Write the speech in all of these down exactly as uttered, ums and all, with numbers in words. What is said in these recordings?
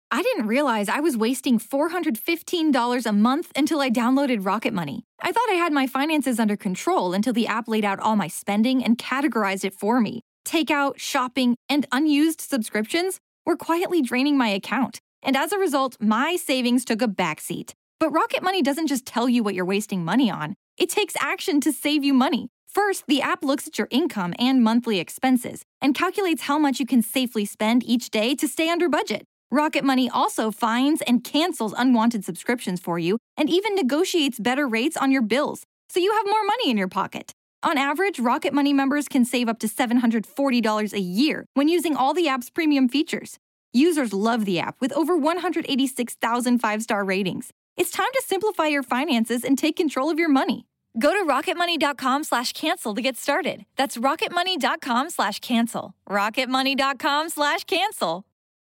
I didn't realize I was wasting four hundred fifteen dollars a month until I downloaded Rocket Money. I thought I had my finances under control until the app laid out all my spending and categorized it for me. Takeout, shopping, and unused subscriptions were quietly draining my account. And as a result, my savings took a backseat. But Rocket Money doesn't just tell you what you're wasting money on. It takes action to save you money. First, the app looks at your income and monthly expenses and calculates how much you can safely spend each day to stay under budget. Rocket Money also finds and cancels unwanted subscriptions for you and even negotiates better rates on your bills, so you have more money in your pocket. On average, Rocket Money members can save up to seven hundred forty dollars a year when using all the app's premium features. Users love the app with over one hundred eighty-six thousand five-star ratings. It's time to simplify your finances and take control of your money. Go to rocketmoney.com slash cancel to get started. That's rocketmoney.com slash cancel. rocketmoney.com slash cancel.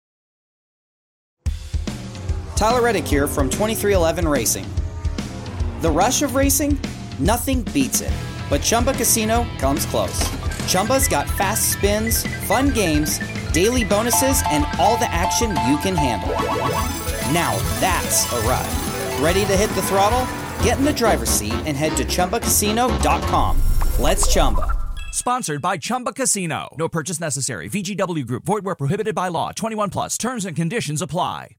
Tyler Reddick here from twenty-three eleven Racing. The rush of racing? Nothing beats it. But Chumba Casino comes close. Chumba's got fast spins, fun games, daily bonuses, and all the action you can handle. Now that's a ride. Ready to hit the throttle? Get in the driver's seat and head to Chumba Casino dot com. Let's Chumba. Sponsored by Chumba Casino. No purchase necessary. V G W Group. Void where prohibited by law. twenty-one plus. Terms and conditions apply.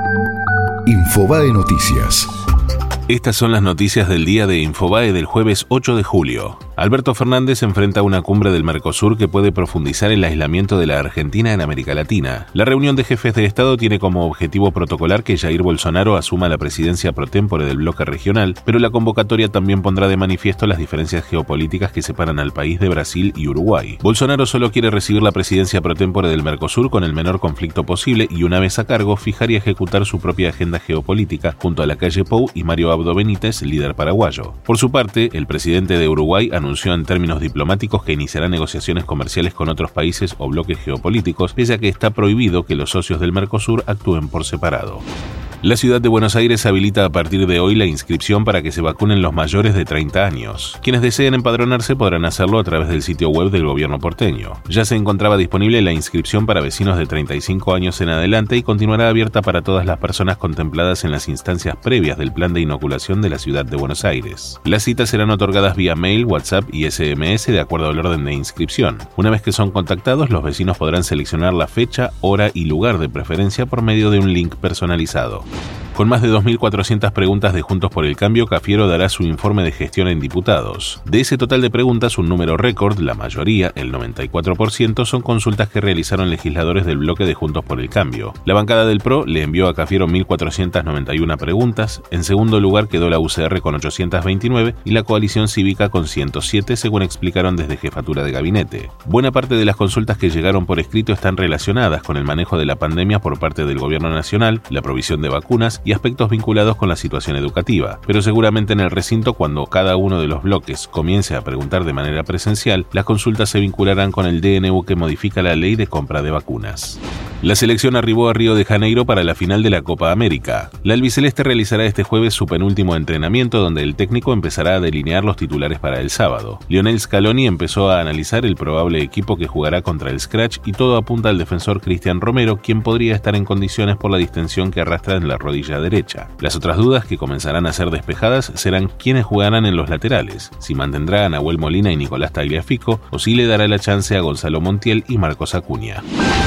Infobae Noticias. Estas son las noticias del día de Infobae del jueves ocho de julio. Alberto Fernández enfrenta una cumbre del Mercosur que puede profundizar el aislamiento de la Argentina en América Latina. La reunión de jefes de Estado tiene como objetivo protocolar que Jair Bolsonaro asuma la presidencia pro tempore del bloque regional, pero la convocatoria también pondrá de manifiesto las diferencias geopolíticas que separan al país de Brasil y Uruguay. Bolsonaro solo quiere recibir la presidencia pro tempore del Mercosur con el menor conflicto posible y una vez a cargo fijar y ejecutar su propia agenda geopolítica junto a Lacalle Pou y Mario Abdo Benítez, líder paraguayo. Por su parte, el presidente de Uruguay anunció en términos diplomáticos que iniciará negociaciones comerciales con otros países o bloques geopolíticos, pese a que está prohibido que los socios del Mercosur actúen por separado. La ciudad de Buenos Aires habilita a partir de hoy la inscripción para que se vacunen los mayores de treinta años. Quienes deseen empadronarse podrán hacerlo a través del sitio web del gobierno porteño. Ya se encontraba disponible la inscripción para vecinos de treinta y cinco años en adelante y continuará abierta para todas las personas contempladas en las instancias previas del plan de inoculación de la ciudad de Buenos Aires. Las citas serán otorgadas vía mail, WhatsApp y S M S de acuerdo al orden de inscripción. Una vez que son contactados, los vecinos podrán seleccionar la fecha, hora y lugar de preferencia por medio de un link personalizado. Con más de dos mil cuatrocientas preguntas de Juntos por el Cambio, Cafiero dará su informe de gestión en diputados. De ese total de preguntas, un número récord, la mayoría, el noventa y cuatro por ciento, son consultas que realizaron legisladores del bloque de Juntos por el Cambio. La bancada del P R O le envió a Cafiero mil cuatrocientas noventa y una preguntas, en segundo lugar quedó la U C R con ochocientas veintinueve y la Coalición Cívica con ciento siete, según explicaron desde Jefatura de Gabinete. Buena parte de las consultas que llegaron por escrito están relacionadas con el manejo de la pandemia por parte del Gobierno Nacional, la provisión de vacunas y aspectos vinculados con la situación educativa. Pero seguramente en el recinto, cuando cada uno de los bloques comience a preguntar de manera presencial, las consultas se vincularán con el D N U que modifica la ley de compra de vacunas. La selección arribó a Río de Janeiro para la final de la Copa América. La albiceleste realizará este jueves su penúltimo entrenamiento, donde el técnico empezará a delinear los titulares para el sábado. Lionel Scaloni empezó a analizar el probable equipo que jugará contra el Scratch y todo apunta al defensor Cristian Romero, quien podría estar en condiciones por la distensión que arrastra en la rodilla derecha. Las otras dudas que comenzarán a ser despejadas serán quiénes jugarán en los laterales, si mantendrá a Nahuel Molina y Nicolás Tagliafico o si le dará la chance a Gonzalo Montiel y Marcos Acuña.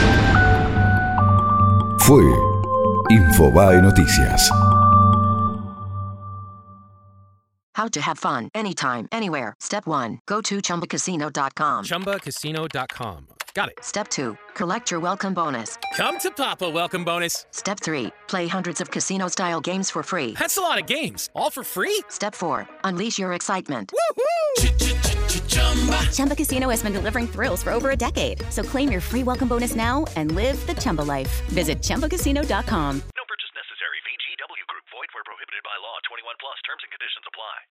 Fue Infobae Noticias. How to have fun anytime, anywhere. Step one. Go to chumba casino dot com. chumba casino dot com. Got it. Step two. Collect your welcome bonus. Come to Papa Welcome Bonus. Step three. Play hundreds of casino-style games for free. That's a lot of games. All for free? Step four. Unleash your excitement. Woohoo! Chumba Casino has been delivering thrills for over a decade. So claim your free welcome bonus now and live the Chumba life. Visit chumba casino dot com.